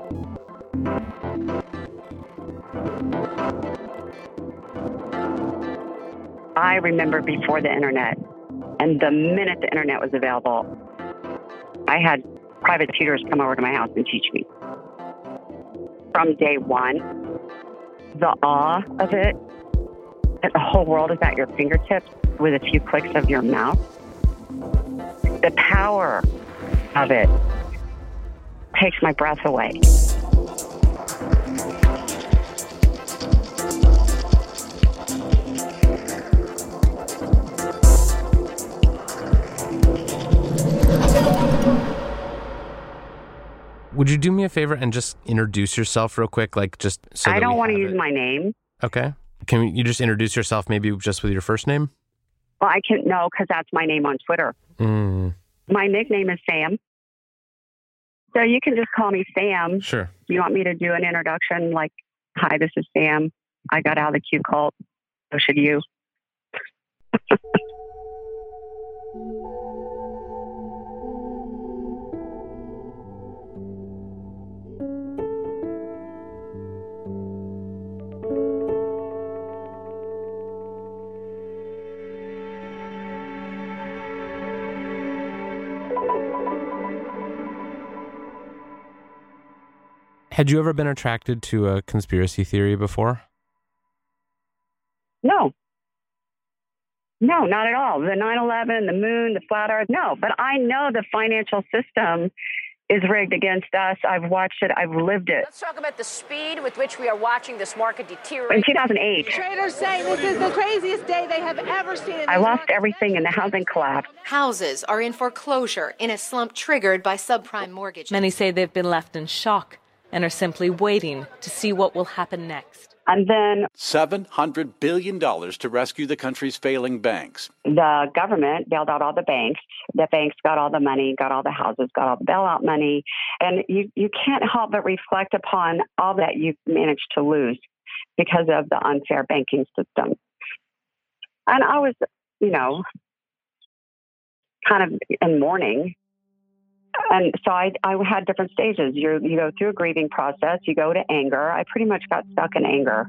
I remember before the internet, and the minute the internet was available, I had private tutors come over to my house and teach me. From day one, the awe of it, that the whole world is at your fingertips with a few clicks of your mouse. The power of it takes my breath away. Would you do me a favor and just introduce yourself real quick? Like, just so I that don't we want to have use it. my name. Okay. Can you just introduce yourself maybe just with your first name? Well, I can't, no, because that's my name on Twitter. My nickname is Sam. So you can just call me Sam. Sure. You want me to do an introduction like, hi, this is Sam. I got out of the Q cult. So should you. Had you ever been attracted to a conspiracy theory before? No. No, not at all. The 9/11, the moon, the flat earth, no. But I know the financial system is rigged against us. I've watched it. I've lived it. Let's talk about the speed with which we are watching this market deteriorate. In 2008, Traders say this is the craziest day they have ever seen. I lost everything in the housing collapse. Houses are in foreclosure in a slump triggered by subprime mortgages. Many say they've been left in shock and are simply waiting to see what will happen next. And then $700 billion to rescue the country's failing banks. the government bailed out all the banks. The banks got all the money, got all the houses, got all the bailout money. And you can't help but reflect upon all that you've managed to lose because of the unfair banking system. And I was, kind of in mourning. And so I had different stages. You go through a grieving process. You go to anger. I pretty much got stuck in anger.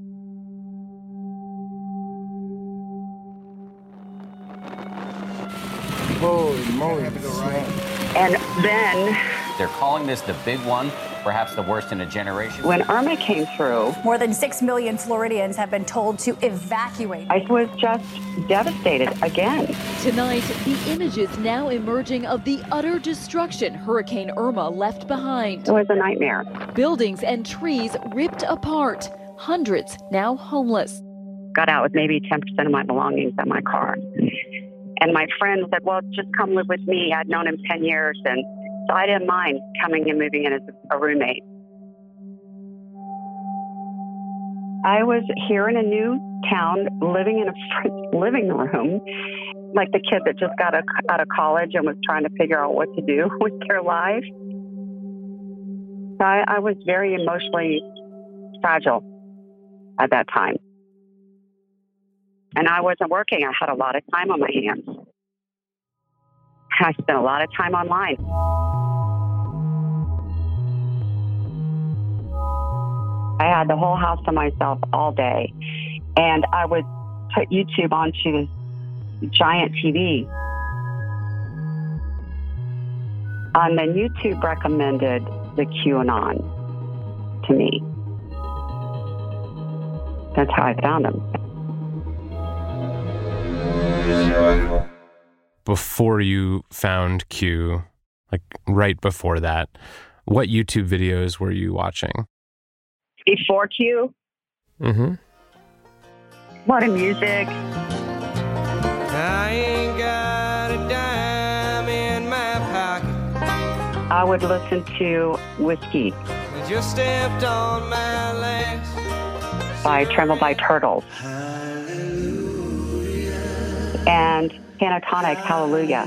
Holy moly. And then They're calling this the big one, perhaps the worst in a generation. when Irma came through, More than 6 million Floridians have been told to evacuate. I was just devastated again. Tonight, the images now emerging of the utter destruction Hurricane Irma left behind. It was a nightmare. Buildings and trees ripped apart. Hundreds now homeless. Got out with maybe 10% of my belongings in my car. And my friend said, well, just come live with me. I'd known him 10 years. And so I didn't mind coming and moving in as a roommate. I was here in a new town, living in a friend's living room, like the kid that just got out of college and was trying to figure out what to do with their life. So I was very emotionally fragile at that time. And I wasn't working. I had a lot of time on my hands. I spent a lot of time online. I had the whole house to myself all day. And I would put YouTube onto this giant TV. And then YouTube recommended the QAnon to me. That's how I found them. Before you found Q, like right before that, what YouTube videos were you watching? Before Q? Mm-hmm. A lot of music. I ain't got a dime in my pocket. I would listen to Whiskey I just stepped on my last. by Tremble by Turtles. And Pentatonix, Hallelujah.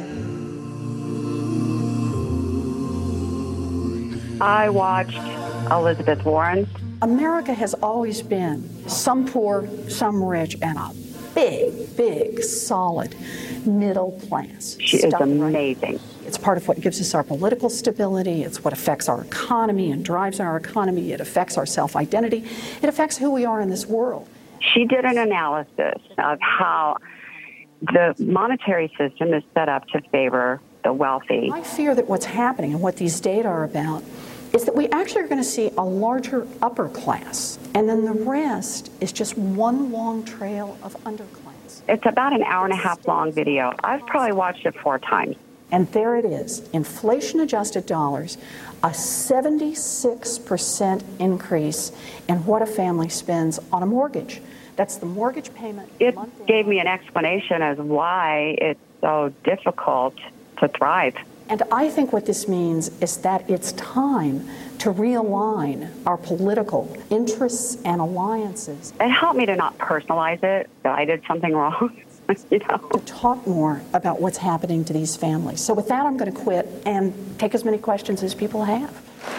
I watched Elizabeth Warren's. America has always been some poor, some rich, and a big, solid middle class. She is amazing. It's part of what gives us our political stability. It's what affects our economy and drives our economy. It affects our self-identity. It affects who we are in this world. She did an analysis of how the monetary system is set up to favor the wealthy. I fear that what's happening and what these data are about is that we actually are going to see a larger upper class, and then the rest is just one long trail of underclass. It's about an hour and a half long video. I've probably watched it 4 times. And there it is, inflation-adjusted dollars, a 76% increase in what a family spends on a mortgage. That's the mortgage payment. It gave me an explanation as why it's so difficult to thrive. And I think what this means is that it's time to realign our political interests and alliances. It helped me to not personalize it, that I did something wrong. You know? To talk more about what's happening to these families. So with that, I'm going to quit and take as many questions as people have.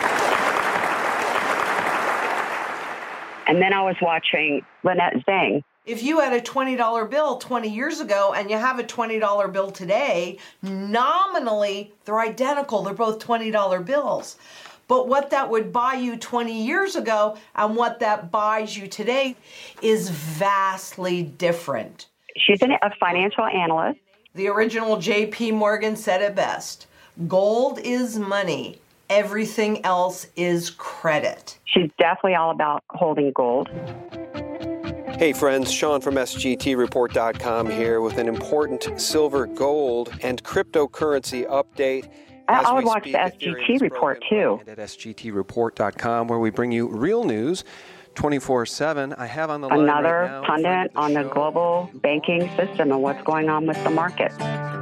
And then I was watching Lynette Zhang. If you had a $20 bill 20 years ago and you have a $20 bill today, nominally, they're identical. They're both $20 bills. But what that would buy you 20 years ago and what that buys you today is vastly different. She's a financial analyst. The original J.P. Morgan said it best. Gold is money. Everything else is credit. She's definitely all about holding gold. Hey friends, Sean from SGTReport.com here with an important silver, gold, and cryptocurrency update. I would watch the SGT report too. At SGTReport.com, where we bring you real news 24/7. I have on the line another right now, pundit on the global banking system and what's going on with the market.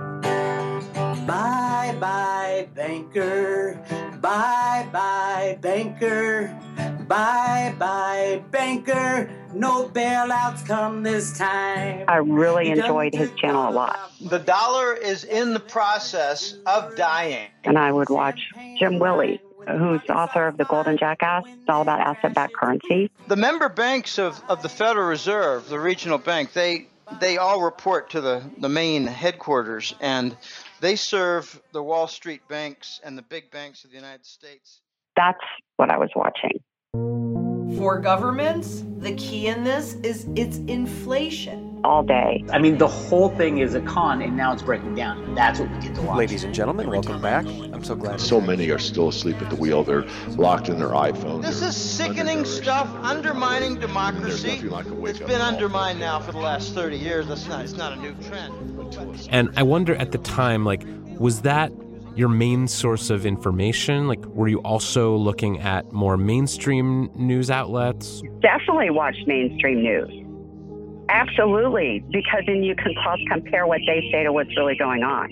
Bye-bye, banker. Bye-bye, banker. Bye-bye, banker. No bailouts come this time. I really enjoyed his channel a lot. The dollar is in the process of dying. And I would watch Jim Willie, who's the author of The Golden Jackass. It's all about asset-backed currency. The member banks of the Federal Reserve, the regional bank, they all report to the main headquarters, and they serve the Wall Street banks and the big banks of the United States. That's what I was watching. For governments, the key in this is it's inflation. All day. I mean, the whole thing is a con, and now it's breaking down. And that's what we get to watch. Ladies and gentlemen, welcome back. I'm so glad. So many are still asleep at the wheel. They're locked in their iPhone. This is sickening stuff, undermining democracy. It's been undermined now for the last 30 years. It's not a new trend. And I wonder at the time, was that your main source of information? Were you also looking at more mainstream news outlets? Definitely watch mainstream news. Absolutely, because then you can compare what they say to what's really going on.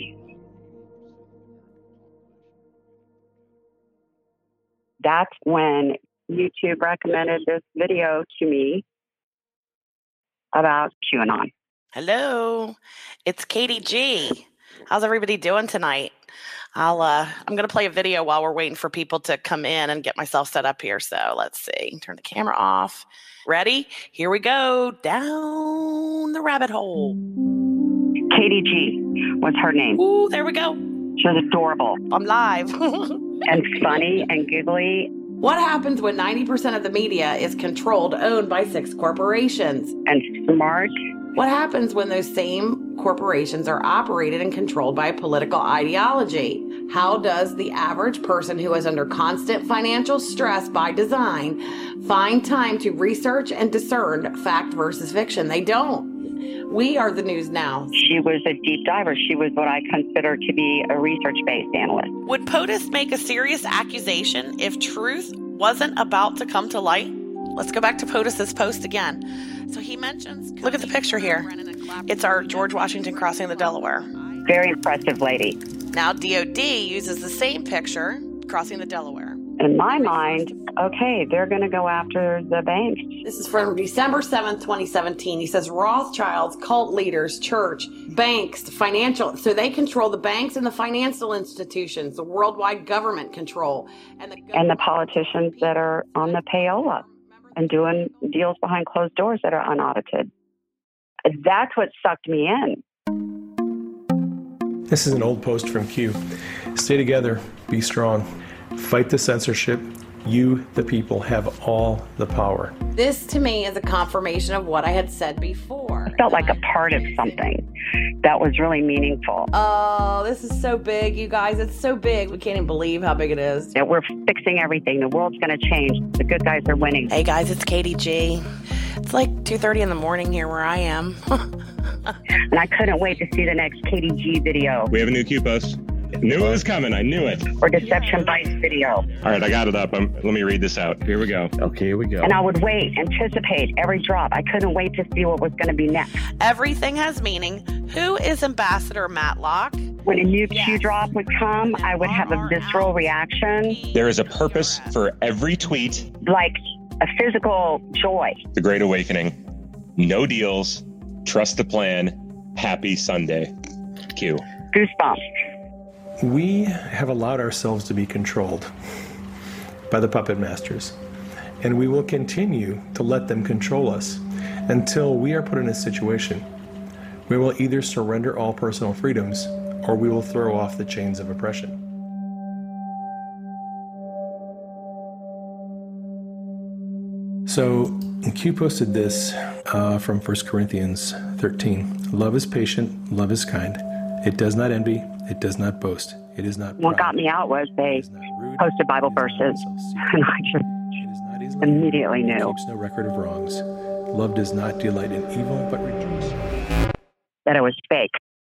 That's when YouTube recommended this video to me about QAnon. Hello, it's Katie G. How's everybody doing tonight? I'm going to play a video while we're waiting for people to come in and get myself set up here. So let's see. Turn the camera off. Ready? Here we go. Down the rabbit hole. Katie G. What's her name? Ooh, there we go. She's adorable. I'm live. And funny and giggly. What happens when 90% of the media is controlled, owned by 6 corporations? And smart. What happens when those same corporations are operated and controlled by a political ideology? How does the average person who is under constant financial stress by design find time to research and discern fact versus fiction? They don't. We are the news now. She was a deep diver. She was what I consider to be a research-based analyst. Would POTUS make a serious accusation if truth wasn't about to come to light? Let's go back to POTUS's post again. So he mentions, look at the picture here. It's our George Washington crossing the Delaware. Very impressive lady. Now DOD uses the same picture crossing the Delaware. In my mind, okay, they're going to go after the banks. This is from December 7th, 2017. He says Rothschilds, cult leaders, church, banks, financial. So they control the banks and the financial institutions, the worldwide government control. And the politicians that are on the payola and doing deals behind closed doors that are unaudited. That's what sucked me in. This is an old post from Q. Stay together, be strong, fight the censorship. You, the people, have all the power. This, to me, is a confirmation of what I had said before. I felt like a part of something that was really meaningful. Oh, this is so big, you guys. It's so big. We can't even believe how big it is. That we're fixing everything. The world's going to change. The good guys are winning. Hey, guys, it's Katie G. It's like 2:30 in the morning here where I am. And I couldn't wait to see the next Katie G video. We have a new Q post. Knew it was coming. I knew it. Or Deception Bites video. All right, I got it up. Let me read this out. Here we go. Okay, here we go. And I would wait, anticipate every drop. I couldn't wait to see what was going to be next. Everything has meaning. Who is Ambassador Matlock? When a new Q drop would come, I would have a visceral reaction. There is a purpose for every tweet. Like a physical joy. The Great Awakening. No deals. Trust the plan. Happy Sunday. Q. Goosebumps. We have allowed ourselves to be controlled by the puppet masters, and we will continue to let them control us until we are put in a situation we will either surrender all personal freedoms or we will throw off the chains of oppression. So Q posted this from 1 Corinthians 13. Love is patient, love is kind. It does not envy, it does not boast, it is not proud. What got me out was they posted Bible verses, and I just immediately knew. It keeps no record of wrongs. Love does not delight in evil, but rejoices. That it was fake.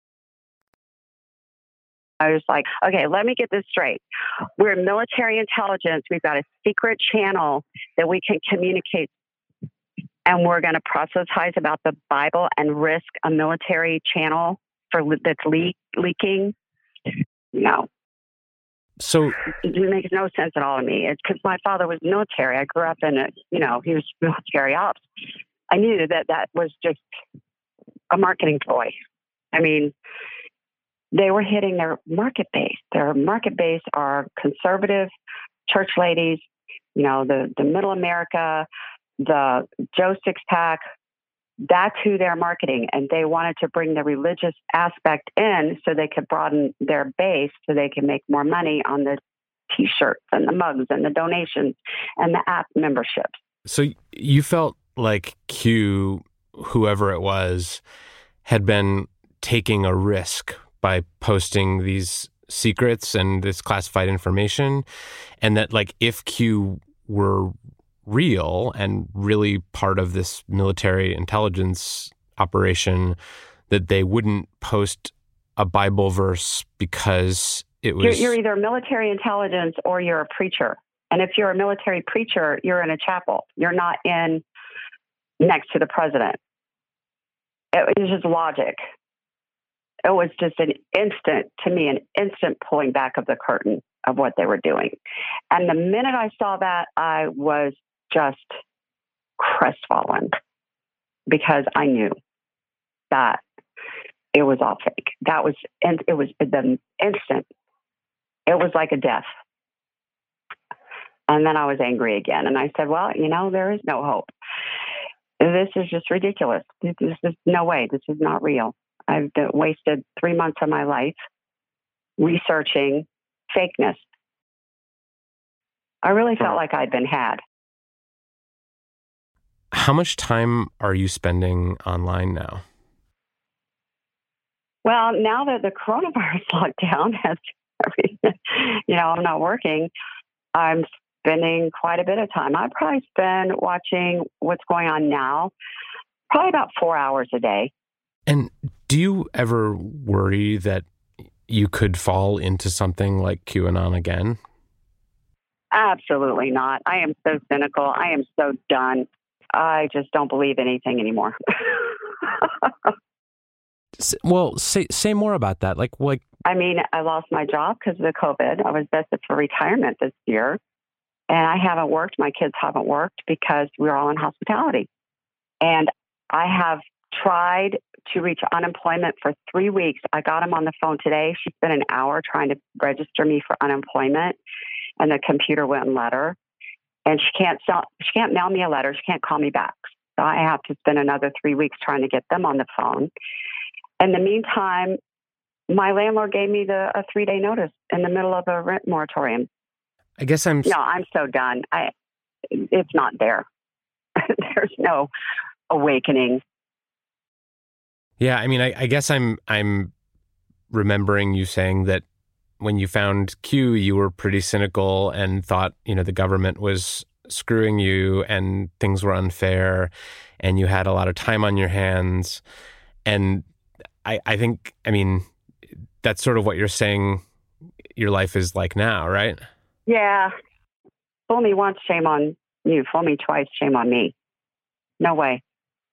I was like, okay, let me get this straight. We're military intelligence. We've got a secret channel that we can communicate, and we're going to proselytize about the Bible and risk a military channel that's leaking. No. So it makes no sense at all to me. It's because my father was military. I grew up in he was military ops. I knew that was just a marketing ploy. I mean, they were hitting their market base. Their market base are conservative church ladies, the middle America, the Joe Sixpack. That's who they're marketing. And they wanted to bring the religious aspect in so they could broaden their base so they can make more money on the T-shirts and the mugs and the donations and the app memberships. So you felt like Q, whoever it was, had been taking a risk by posting these secrets and this classified information, and that like if Q were real and really part of this military intelligence operation, that they wouldn't post a Bible verse because it was... You're either military intelligence or you're a preacher. And if you're a military preacher, you're in a chapel. You're not in next to the president. It was just logic. It was just an instant pulling back of the curtain of what they were doing. And the minute I saw that, I was just crestfallen because I knew that it was all fake. It was the instant. It was like a death. And then I was angry again. And I said, well, there is no hope. This is just ridiculous. This is no way. This is not real. I've wasted 3 months of my life researching fakeness. I really felt like I'd been had. How much time are you spending online now? Well, now that the coronavirus lockdown has everything, I'm not working, I'm spending quite a bit of time. I probably spend watching what's going on now, probably about 4 hours a day. And do you ever worry that you could fall into something like QAnon again? Absolutely not. I am so cynical. I am so done. I just don't believe anything anymore. Well, say more about that. Like, I mean, I lost my job because of the COVID. I was vested for retirement this year, and I haven't worked. My kids haven't worked because we're all in hospitality. And I have tried to reach unemployment for 3 weeks. I got him on the phone today. She spent an hour trying to register me for unemployment, and the computer wouldn't let her. And she can't mail me a letter. She can't call me back. So I have to spend another 3 weeks trying to get them on the phone. In the meantime, my landlord gave me a 3-day notice in the middle of a rent moratorium. I guess I'm so done. It's not there. There's no awakening. Yeah, I mean, I guess I'm remembering you saying that when you found Q, you were pretty cynical and thought, the government was screwing you and things were unfair and you had a lot of time on your hands. And I think, that's sort of what you're saying your life is like now, right? Yeah. Fool me once, shame on you. Fool me twice, shame on me. No way.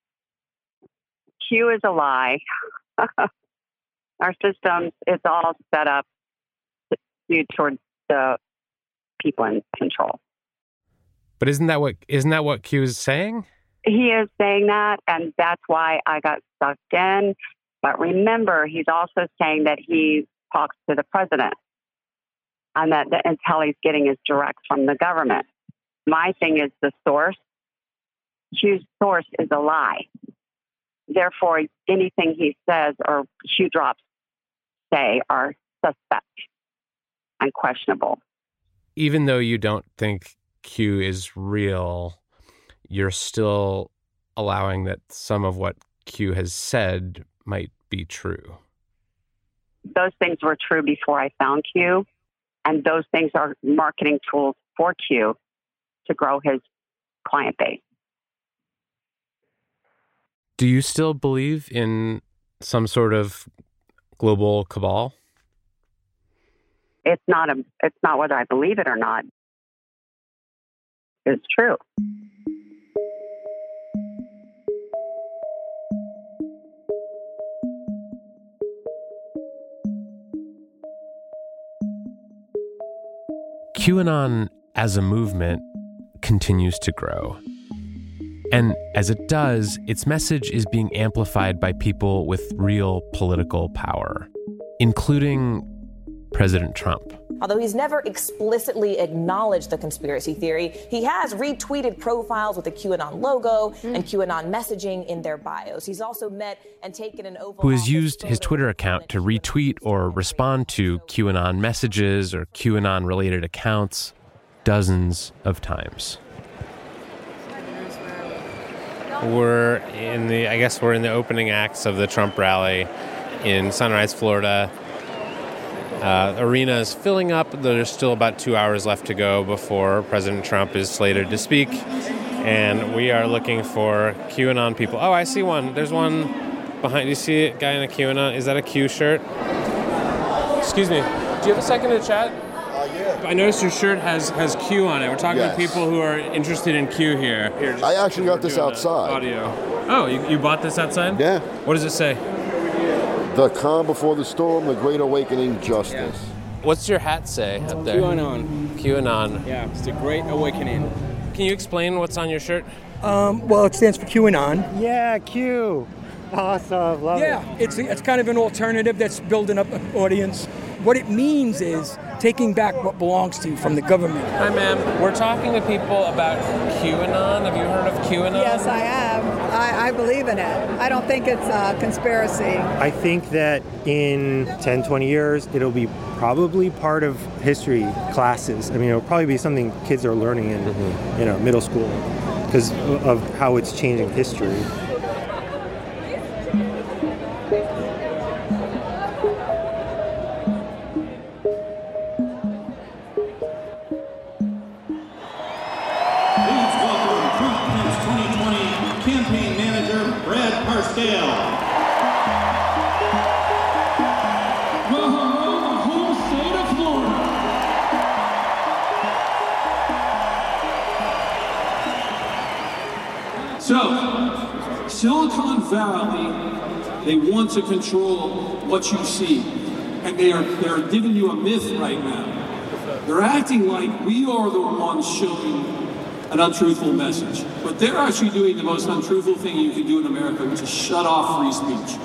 Q is a lie. Our system is all set up skewed towards the people in control. But isn't that what Q is saying? He is saying that, and that's why I got sucked in. But remember, he's also saying that he talks to the president and that the intel he's getting is direct from the government. My thing is the source. Q's source is a lie. Therefore, anything he says or Q drops say are suspect and questionable. Even though you don't think Q is real, you're still allowing that some of what Q has said might be true. Those things were true before I found Q, and those things are marketing tools for Q to grow his client base. Do you still believe in some sort of global cabal? It's not whether I believe it or not. It's true. QAnon as a movement continues to grow. And as it does, its message is being amplified by people with real political power, including President Trump. Although he's never explicitly acknowledged the conspiracy theory, he has retweeted profiles with the QAnon logo and QAnon messaging in their bios. He's also met and taken an Oval who has used his Twitter account to retweet or respond to QAnon messages or QAnon-related accounts dozens of times. We're in the opening acts of the Trump rally in Sunrise, Florida. Arena is filling up. There's still about 2 hours left to go before President Trump is slated to speak. And we are looking for QAnon people. Oh, I see one. There's one behind. Do you see a guy in a QAnon? Is that a Q shirt? Excuse me. Do you have a second to chat? Yeah. I noticed your shirt has Q on it. We're talking to people who are interested in Q here. I actually got this outside. Audio. Oh, you bought this outside? Yeah. What does it say? The calm before the storm, the great awakening, justice. Yeah. What's your hat say up there? QAnon. Yeah, it's the great awakening. Can you explain what's on your shirt? Well, it stands for QAnon. Yeah, Q. Awesome, love it. Yeah, it's kind of an alternative that's building up an audience. What it means is taking back what belongs to you from the government. Hi, ma'am. We're talking to people about QAnon. Have you heard of QAnon? Yes, I have. I believe in it. I don't think it's a conspiracy. I think that in 10, 20 years, it'll be probably part of history classes. I mean, it'll probably be something kids are learning in middle school because of how it's changing history. Silicon Valley, they want to control what you see, and they're giving you a myth right now. They're acting like we are the ones showing an untruthful message, but they're actually doing the most untruthful thing you can do in America, which is shut off free speech.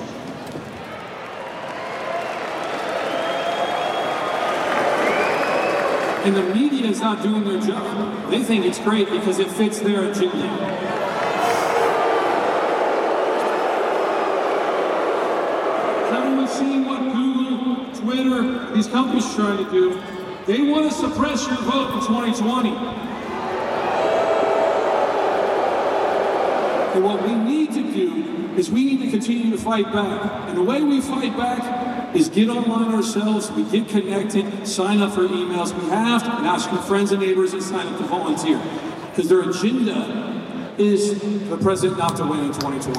And the media is not doing their job. They think it's great because it fits their agenda. see what Google, Twitter, these companies are trying to do. They want to suppress your vote in 2020. And what we need to do is we need to continue to fight back. And the way we fight back is get online ourselves, we get connected, sign up for emails. We have to ask your friends and neighbors and sign up to volunteer. Because their agenda is the president not to win in 2020.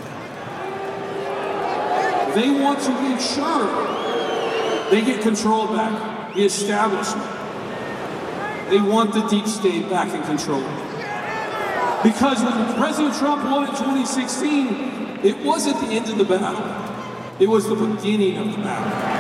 They want to make sure they get control back, the establishment. They want the deep state back in control. Because when President Trump won in 2016, it wasn't the end of the battle. It was the beginning of the battle.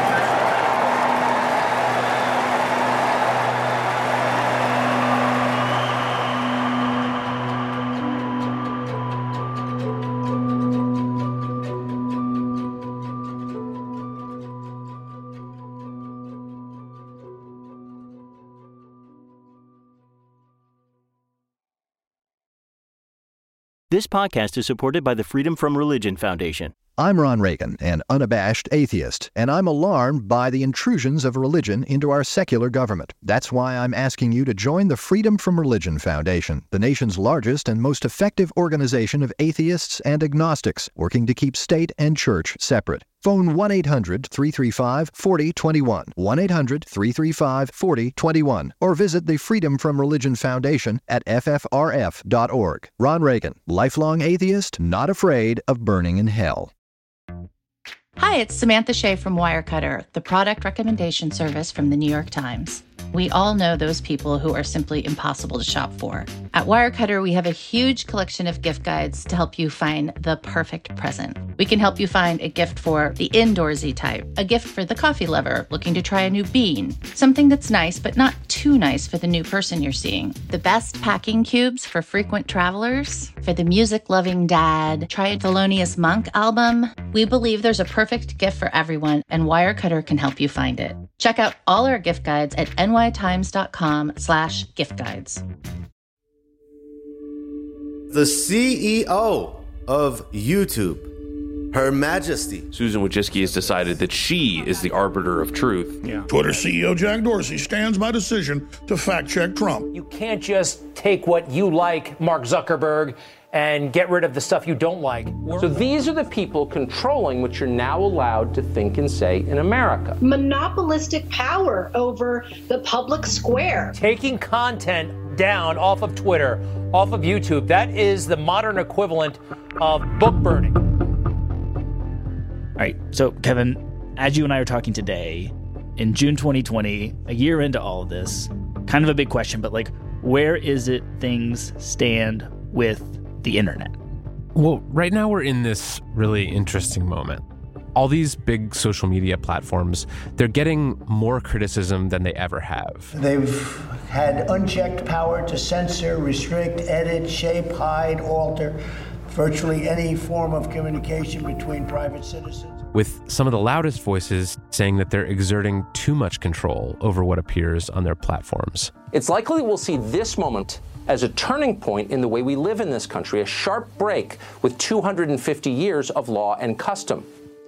This podcast is supported by the Freedom From Religion Foundation. I'm Ron Reagan, an unabashed atheist, and I'm alarmed by the intrusions of religion into our secular government. That's why I'm asking you to join the Freedom From Religion Foundation, the nation's largest and most effective organization of atheists and agnostics, working to keep state and church separate. Phone 1-800-335-4021, 1-800-335-4021, or visit the Freedom From Religion Foundation at ffrf.org. Ron Reagan, lifelong atheist, not afraid of burning in hell. Hi, it's Samantha Shea from Wirecutter, the product recommendation service from the New York Times. We all know those people who are simply impossible to shop for. At Wirecutter, we have a huge collection of gift guides to help you find the perfect present. We can help you find a gift for the indoorsy type, a gift for the coffee lover looking to try a new bean, something that's nice but not too nice for the new person you're seeing, the best packing cubes for frequent travelers, for the music-loving dad, try a Thelonious Monk album. We believe there's a perfect gift for everyone, and Wirecutter can help you find it. Check out all our gift guides at nytimes.com/gift guides. The CEO of YouTube, Her Majesty Susan Wojcicki, has decided that she is the arbiter of truth. Yeah. Twitter CEO Jack Dorsey stands by decision to fact-check Trump. You can't just take what you like, Mark Zuckerberg, and get rid of the stuff you don't like. So these are the people controlling what you're now allowed to think and say in America. Monopolistic power over the public square. Taking content down off of Twitter, off of YouTube, that is the modern equivalent of book burning. All right, so Kevin, as you and I are talking today, in June 2020, a year into all of this, kind of a big question, but like, where is it things stand with the internet? Well, right now we're in this really interesting moment. All these big social media platforms, they're getting more criticism than they ever have. They've had unchecked power to censor, restrict, edit, shape, hide, alter virtually any form of communication between private citizens. With some of the loudest voices saying that they're exerting too much control over what appears on their platforms. It's likely we'll see this moment as a turning point in the way we live in this country, a sharp break with 250 years of law and custom.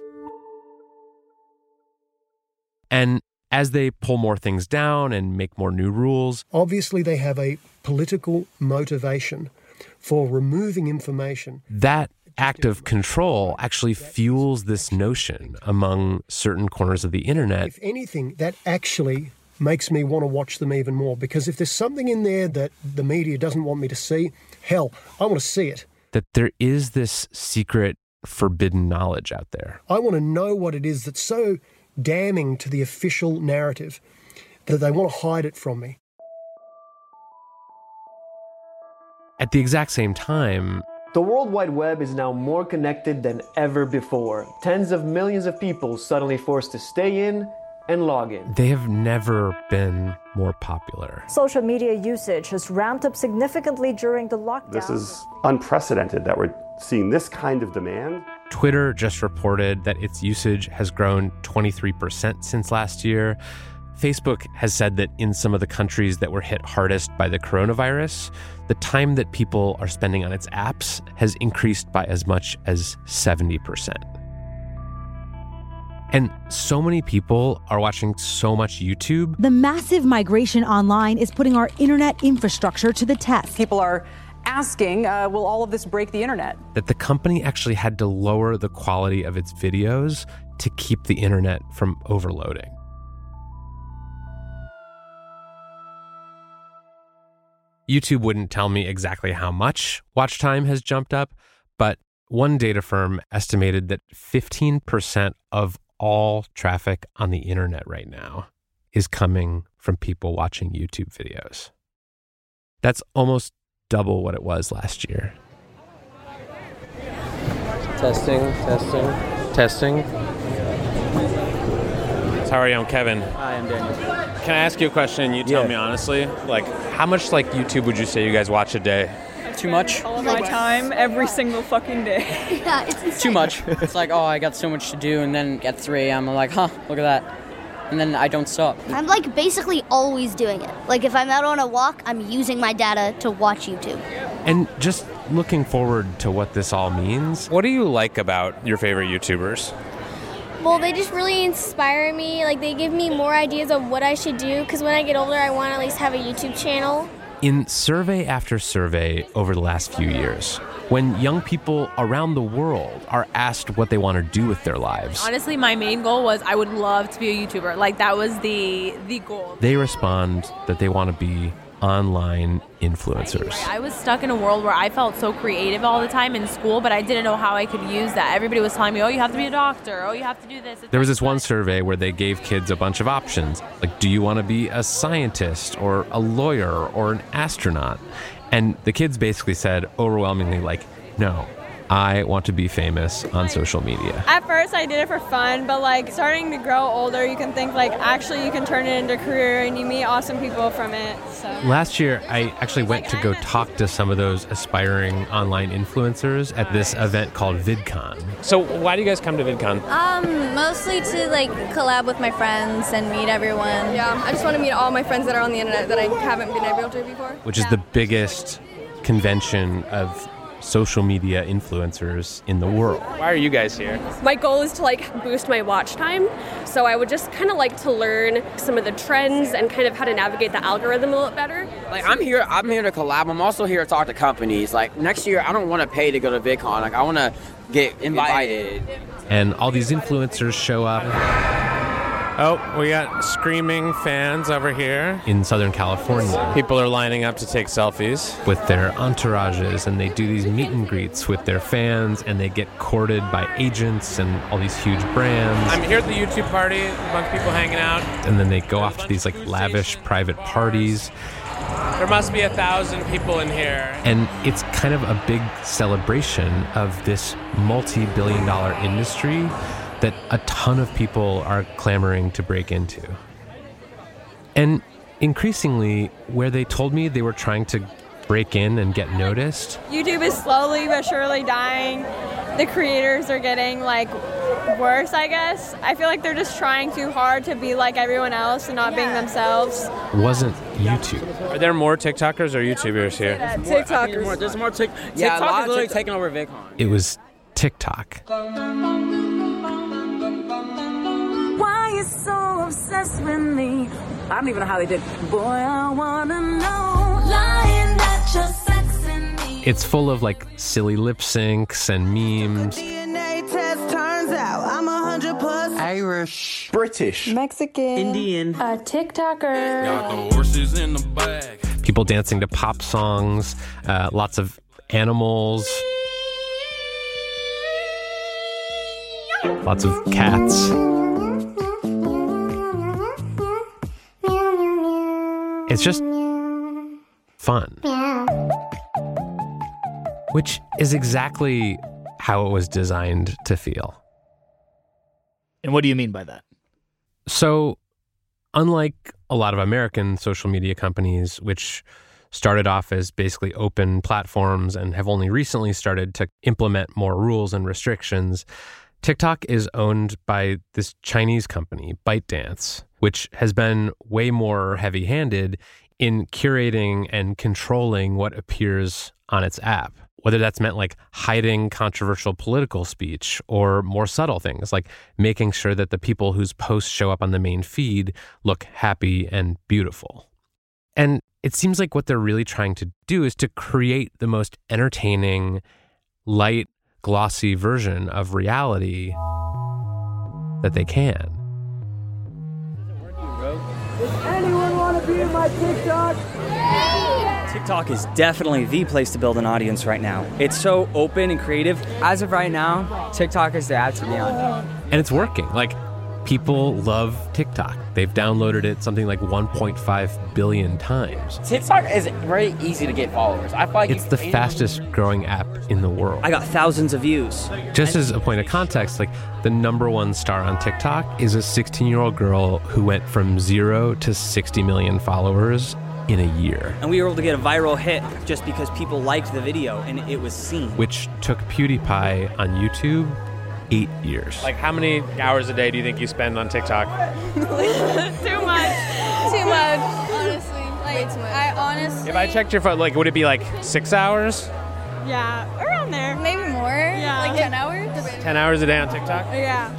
And as they pull more things down and make more new rules, obviously they have a political motivation for removing information. That act of control actually fuels this notion among certain corners of the internet. If anything, that actually makes me want to watch them even more, because if there's something in there that the media doesn't want me to see, hell, I want to see it. That there is this secret forbidden knowledge out there. I want to know what it is that's so damning to the official narrative that they want to hide it from me. At the exact same time, the World Wide Web is now more connected than ever before. Tens of millions of people suddenly forced to stay in and log in. They have never been more popular. Social media usage has ramped up significantly during the lockdown. This is unprecedented that we're seeing this kind of demand. Twitter just reported that its usage has grown 23% since last year. Facebook has said that in some of the countries that were hit hardest by the coronavirus, the time that people are spending on its apps has increased by as much as 70%. And so many people are watching so much YouTube. The massive migration online is putting our internet infrastructure to the test. People are asking, will all of this break the internet? That the company actually had to lower the quality of its videos to keep the internet from overloading. YouTube wouldn't tell me exactly how much watch time has jumped up, but one data firm estimated that 15% of all traffic on the internet right now is coming from people watching YouTube videos. That's almost double what it was last year. Testing. How are you? I'm Kevin. Hi, I'm Daniel. Can I ask you a question and you tell me honestly? Like, how much YouTube would you say you guys watch a day? Too much. All of my time, every single fucking day. Yeah, it's insane. Too much. It's like, I got so much to do, and then at 3 a.m. I'm like, look at that. And then I don't stop. I'm basically always doing it. If I'm out on a walk, I'm using my data to watch YouTube. And just looking forward to what this all means, what do you like about your favorite YouTubers? Well, they just really inspire me. They give me more ideas of what I should do, because when I get older, I want to at least have a YouTube channel. In survey after survey over the last few years, when young people around the world are asked what they want to do with their lives, honestly, my main goal was I would love to be a YouTuber. That was the goal. They respond that they want to be online influencers. I was stuck in a world where I felt so creative all the time in school, but I didn't know how I could use that. Everybody was telling me, you have to be a doctor. You have to do this. There was this one survey where they gave kids a bunch of options. Do you want to be a scientist or a lawyer or an astronaut? And the kids basically said overwhelmingly, no, I want to be famous on social media. At first, I did it for fun, but starting to grow older, you can think actually you can turn it into a career, and you meet awesome people from it. So last year, I actually went to go talk to some of those aspiring online influencers at this event called VidCon. So why do you guys come to VidCon? Mostly to collab with my friends and meet everyone. Yeah, I just want to meet all my friends that are on the internet that I haven't been able to before. Which is the biggest convention of social media influencers in the world. Why are you guys here? My goal is to boost my watch time, so I would just kind of like to learn some of the trends and kind of how to navigate the algorithm a little bit better. I'm here to collab. I'm also here to talk to companies. Next year, I don't want to pay to go to VidCon. I want to get invited. And all these influencers show up. Oh, we got screaming fans over here in Southern California. People are lining up to take selfies with their entourages, and they do these meet and greets with their fans, and they get courted by agents and all these huge brands. I'm here at the YouTube party, a bunch of people hanging out. And then they go off to these lavish private parties. There must be 1,000 people in here. And it's kind of a big celebration of this multi-billion-dollar industry that a ton of people are clamoring to break into. And increasingly, where they told me they were trying to break in and get noticed, YouTube is slowly but surely dying. The creators are getting worse, I guess. I feel like they're just trying too hard to be like everyone else and not being themselves. Wasn't YouTube. Are there more TikTokers or YouTubers here? TikTokers. There's more TikTok. Yeah, TikTok is literally taking over VidCon. It was TikTok. Why you so obsessed with me? I don't even know how they did. Boy, I wanna know. Lying that you're sexing me. It's full of silly lip syncs and memes. DNA test turns out I'm 100%. Irish. British. Mexican. Indian. A TikToker. Got the horses in the bag. People dancing to pop songs. Lots of animals. Lots of cats. It's just fun. Which is exactly how it was designed to feel. And what do you mean by that? So, unlike a lot of American social media companies, which started off as basically open platforms and have only recently started to implement more rules and restrictions, TikTok is owned by this Chinese company, ByteDance, which has been way more heavy-handed in curating and controlling what appears on its app. whether that's meant like hiding controversial political speech or more subtle things like making sure that the people whose posts show up on the main feed look happy and beautiful. And it seems like what they're really trying to do is to create the most entertaining, light, glossy version of reality that they can. Does anyone want to be in my TikTok? TikTok is definitely the place to build an audience right now. It's so open and creative. As of right now, TikTok is the app to be on. And it's working. Like, people love TikTok. They've downloaded it something like 1.5 billion times. TikTok is very easy to get followers. I feel like it's the fastest growing app in the world. I got thousands of views. Just as a point of context, like the number one star on TikTok is a 16-year-old girl who went from 0 to 60 million followers in a year. And we were able to get a viral hit just because people liked the video and it was seen. Which took PewDiePie on YouTube 8 years. Like, how many hours a day do you think you spend on TikTok? Too much. Honestly. Way too much. If I checked your phone, like, would it be like 6 hours? Yeah, around there. Maybe more. Yeah. Like 10 hours? 10 hours a day on TikTok? Yeah.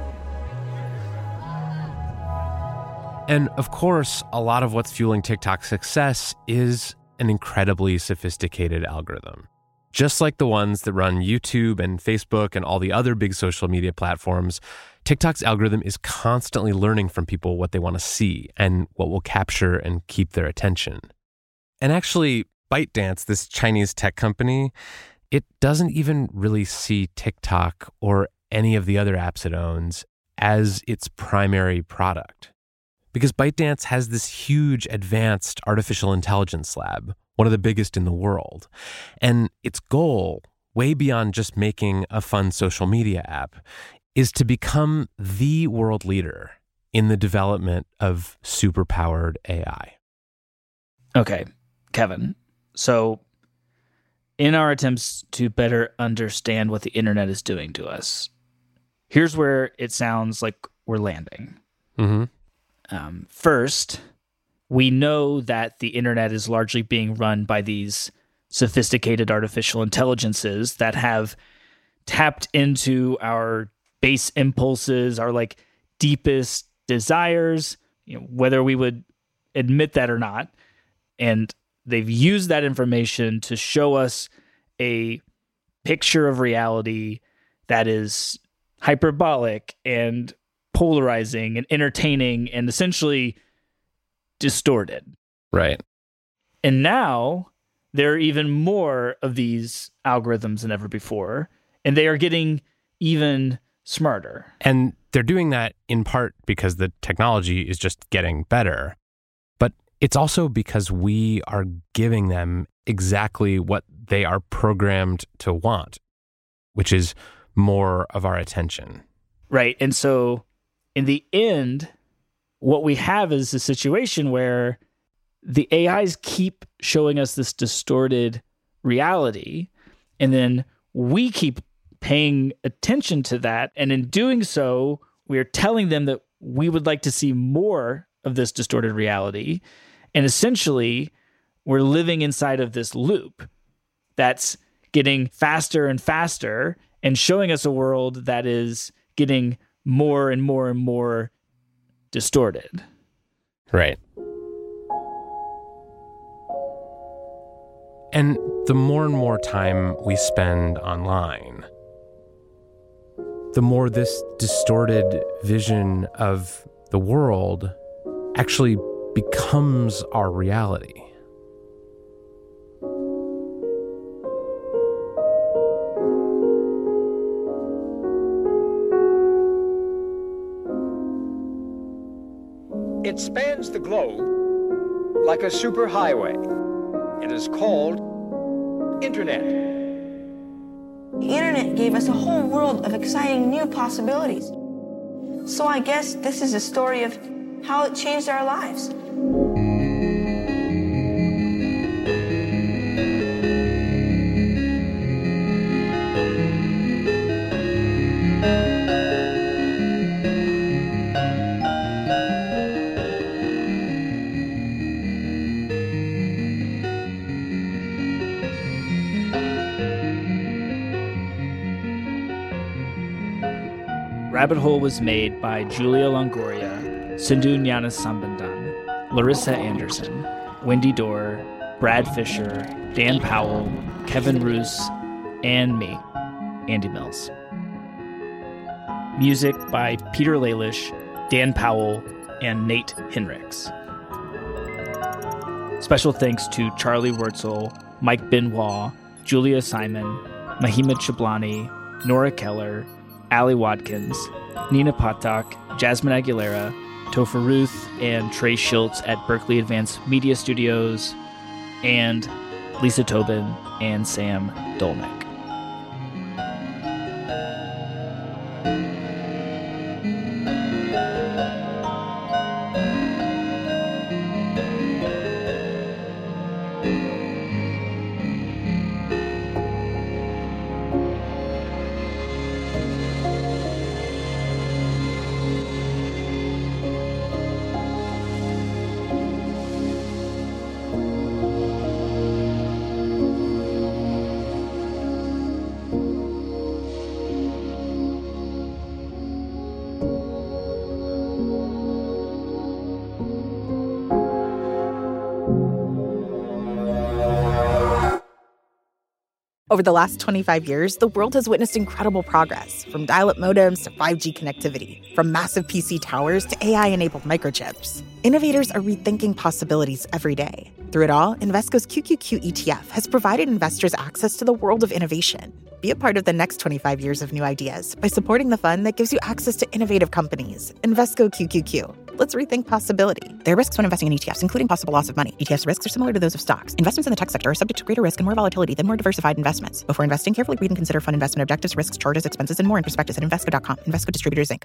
And of course, a lot of what's fueling TikTok's success is an incredibly sophisticated algorithm. Just like the ones that run YouTube and Facebook and all the other big social media platforms, TikTok's algorithm is constantly learning from people what they want to see and what will capture and keep their attention. And actually, ByteDance, this Chinese tech company, it doesn't even really see TikTok or any of the other apps it owns as its primary product. Because ByteDance has this huge advanced artificial intelligence lab, one of the biggest in the world. And its goal, way beyond just making a fun social media app, is to become the world leader in the development of superpowered AI. Okay, Kevin. So in our attempts to better understand what the internet is doing to us, here's where it sounds like we're landing. Mm-hmm. First, we know that the internet is largely being run by these sophisticated artificial intelligences that have tapped into our base impulses, our like deepest desires, whether we would admit that or not. And they've used that information to show us a picture of reality that is hyperbolic and polarizing and entertaining and essentially distorted. Right. And now there are even more of these algorithms than ever before, and they are getting even smarter. And they're doing that in part because the technology is just getting better. But it's also because we are giving them exactly what they are programmed to want, which is more of our attention. Right. And so in the end, what we have is a situation where the AIs keep showing us this distorted reality, and then we keep paying attention to that. And in doing so, we are telling them that we would like to see more of this distorted reality. And essentially, we're living inside of this loop that's getting faster and faster and showing us a world that is getting more and more and more distorted. Right. And the more and more time we spend online, the more this distorted vision of the world actually becomes our reality. It spans the globe like a superhighway. It is called Internet. The internet gave us a whole world of exciting new possibilities. So I guess this is a story of how it changed our lives. Rabbit Hole was made by Julia Longoria, Sindhu Gnanasambandan, Larissa Anderson, Wendy Dorr, Brad Fisher, Dan Powell, Kevin Roos, and me, Andy Mills. Music by Peter Lalish, Dan Powell, and Nate Henricks. Special thanks to Charlie Wurtzel, Mike Benoit, Julia Simon, Mahima Chablani, Nora Keller, Allie Watkins, Nina Patak, Jasmine Aguilera, Topher Ruth, and Trey Schultz at Berkeley Advanced Media Studios, and Lisa Tobin and Sam Dolnick. Over the last 25 years, the world has witnessed incredible progress, from dial-up modems to 5G connectivity, from massive PC towers to AI-enabled microchips. Innovators are rethinking possibilities every day. Through it all, Invesco's QQQ ETF has provided investors access to the world of innovation. Be a part of the next 25 years of new ideas by supporting the fund that gives you access to innovative companies. Invesco QQQ. Let's rethink possibility. There are risks when investing in ETFs, including possible loss of money. ETFs' risks are similar to those of stocks. Investments in the tech sector are subject to greater risk and more volatility than more diversified investments. Before investing, carefully read and consider fund investment objectives, risks, charges, expenses, and more in prospectus at Invesco.com. Invesco Distributors, Inc.